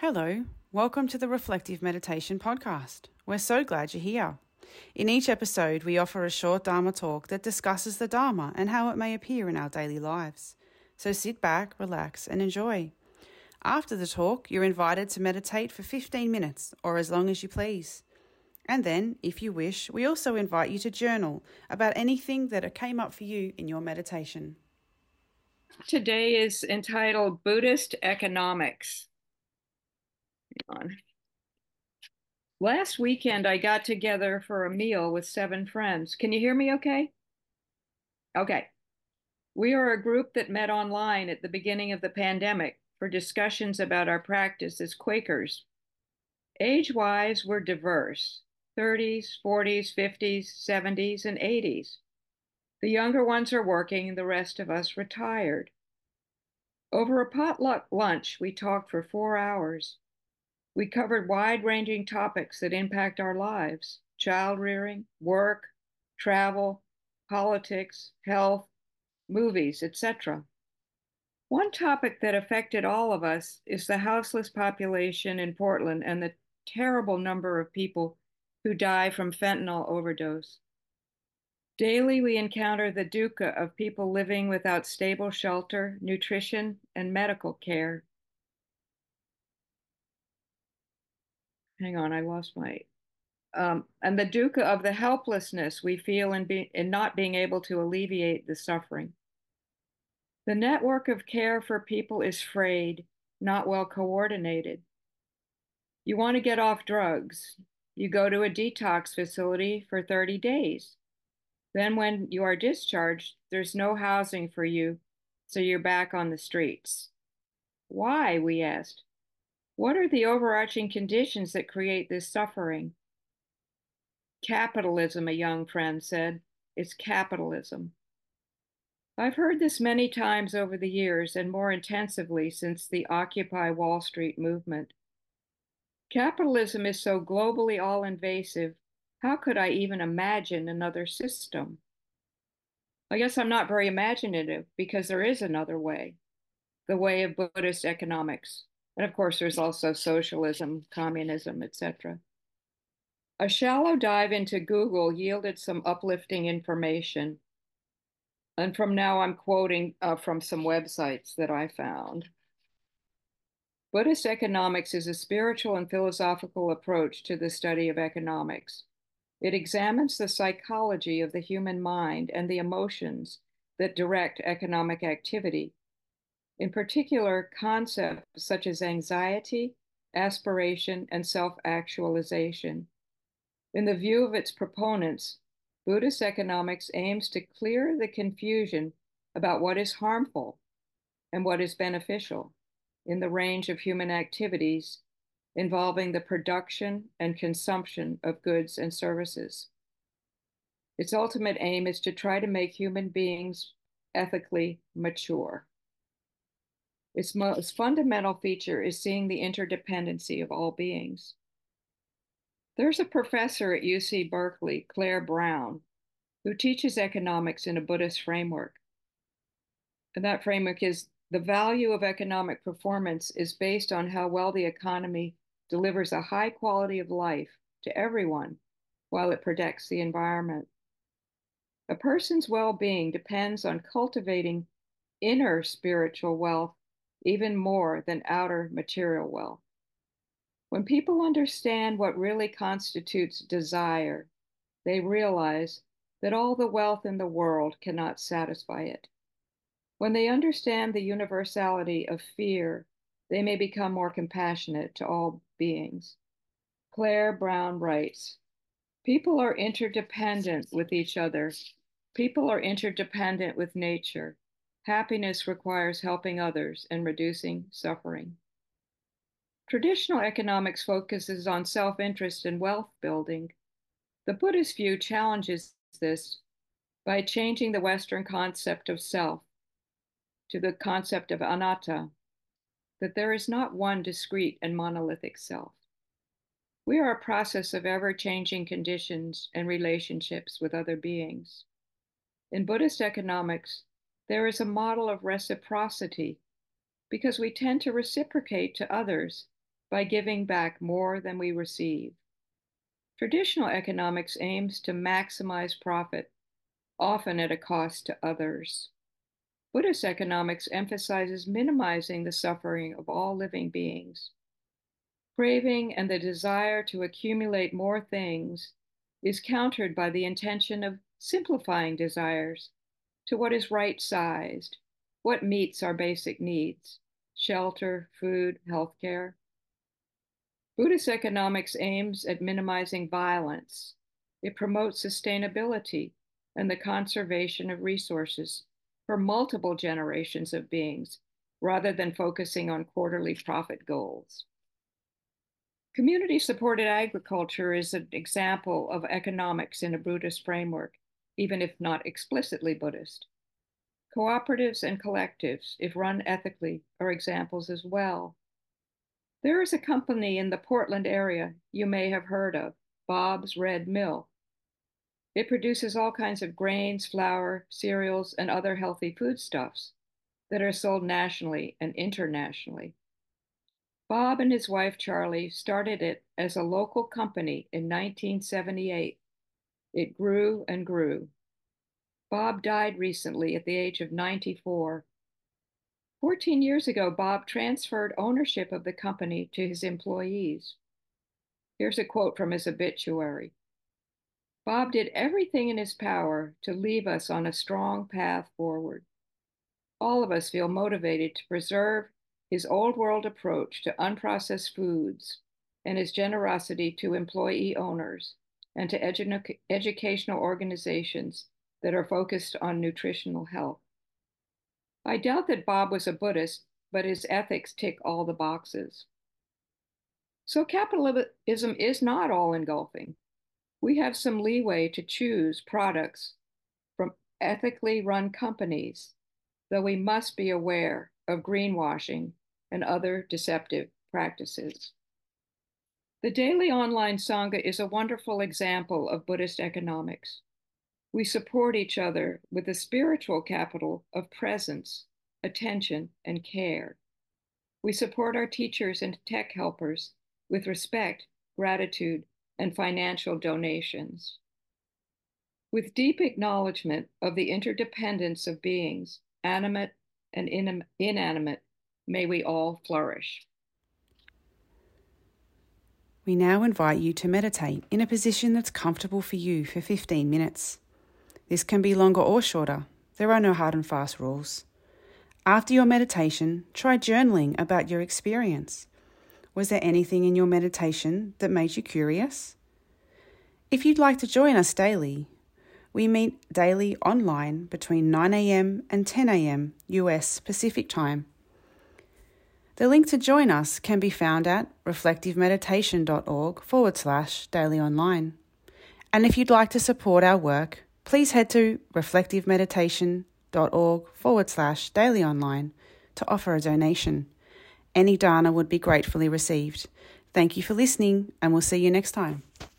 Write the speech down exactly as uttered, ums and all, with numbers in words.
Hello, welcome to the Reflective Meditation Podcast. We're so glad you're here. In each episode, we offer a short Dharma talk that discusses the Dharma and how it may appear in our daily lives. So sit back, relax, and enjoy. After the talk, you're invited to meditate for fifteen minutes or as long as you please. And then, if you wish, we also invite you to journal about anything that came up for you in your meditation. Today is entitled Buddhist Economics. Hang on. Last weekend, I got together for a meal with seven friends. Can you hear me okay? Okay. We are a group that met online at the beginning of the pandemic for discussions about our practice as Quakers. Age-wise, we're diverse, thirties, forties, fifties, seventies, and eighties. The younger ones are working and the rest of us retired. Over a potluck lunch, we talked for four hours. We covered wide-ranging topics that impact our lives: child rearing, work, travel, politics, health, movies, et cetera. One topic that affected all of us is the houseless population in Portland and the terrible number of people who die from fentanyl overdose. Daily, we encounter the dukkha of people living without stable shelter, nutrition, and medical care. Hang on, I lost my um, and the dukkha of the helplessness we feel in, be, in not being able to alleviate the suffering. The network of care for people is frayed, not well coordinated. You want to get off drugs. You go to a detox facility for thirty days. Then when you are discharged, there's no housing for you, so you're back on the streets. Why, we asked. What are the overarching conditions that create this suffering? Capitalism, a young friend said. It's capitalism. I've heard this many times over the years and more intensively since the Occupy Wall Street movement. Capitalism is so globally all-invasive, how could I even imagine another system? I guess I'm not very imaginative because there is another way, the way of Buddhist economics. And of course, there's also socialism, communism, et cetera. A shallow dive into Google yielded some uplifting information. And from now, I'm quoting uh, from some websites that I found. Buddhist economics is a spiritual and philosophical approach to the study of economics. It examines the psychology of the human mind and the emotions that direct economic activity. In particular, concepts such as anxiety, aspiration, and self-actualization. In the view of its proponents, Buddhist economics aims to clear the confusion about what is harmful and what is beneficial in the range of human activities involving the production and consumption of goods and services. Its ultimate aim is to try to make human beings ethically mature. Its most fundamental feature is seeing the interdependency of all beings. There's a professor at U C Berkeley, Claire Brown, who teaches economics in a Buddhist framework. And that framework is the value of economic performance is based on how well the economy delivers a high quality of life to everyone while it protects the environment. A person's well-being depends on cultivating inner spiritual wealth even more than outer material wealth. When people understand what really constitutes desire, they realize that all the wealth in the world cannot satisfy it. When they understand the universality of fear, they may become more compassionate to all beings. Claire Brown writes, people are interdependent with each other. People are interdependent with nature. Happiness requires helping others and reducing suffering. Traditional economics focuses on self-interest and wealth building. The Buddhist view challenges this by changing the Western concept of self to the concept of anatta, that there is not one discrete and monolithic self. We are a process of ever-changing conditions and relationships with other beings. In Buddhist economics, there is a model of reciprocity because we tend to reciprocate to others by giving back more than we receive. Traditional economics aims to maximize profit, often at a cost to others. Buddhist economics emphasizes minimizing the suffering of all living beings. Craving and the desire to accumulate more things is countered by the intention of simplifying desires to what is right-sized, what meets our basic needs: shelter, food, healthcare. Buddhist economics aims at minimizing violence. It promotes sustainability and the conservation of resources for multiple generations of beings, rather than focusing on quarterly profit goals. Community-supported agriculture is an example of economics in a Buddhist framework, even if not explicitly Buddhist. Cooperatives and collectives, if run ethically, are examples as well. There is a company in the Portland area you may have heard of, Bob's Red Mill. It produces all kinds of grains, flour, cereals, and other healthy foodstuffs that are sold nationally and internationally. Bob and his wife, Charlie, started it as a local company in nineteen seventy-eight. It grew and grew. Bob died recently at the age of ninety-four. fourteen years ago, Bob transferred ownership of the company to his employees. Here's a quote from his obituary. Bob did everything in his power to leave us on a strong path forward. All of us feel motivated to preserve his old world approach to unprocessed foods and his generosity to employee owners and to edu- educational organizations that are focused on nutritional health. I doubt that Bob was a Buddhist, but his ethics tick all the boxes. So capitalism is not all engulfing. We have some leeway to choose products from ethically run companies, though we must be aware of greenwashing and other deceptive practices. The Daily Online Sangha is a wonderful example of Buddhist economics. We support each other with the spiritual capital of presence, attention, and care. We support our teachers and tech helpers with respect, gratitude, and financial donations. With deep acknowledgement of the interdependence of beings, animate and in- inanimate, may we all flourish. We now invite you to meditate in a position that's comfortable for you for fifteen minutes. This can be longer or shorter. There are no hard and fast rules. After your meditation, try journaling about your experience. Was there anything in your meditation that made you curious? If you'd like to join us daily, we meet daily online between nine a.m. and ten a.m. U S Pacific Time. The link to join us can be found at reflectivemeditation.org forward slash daily online. And if you'd like to support our work, please head to reflectivemeditation.org forward slash daily online to offer a donation. Any dana would be gratefully received. Thank you for listening, and we'll see you next time.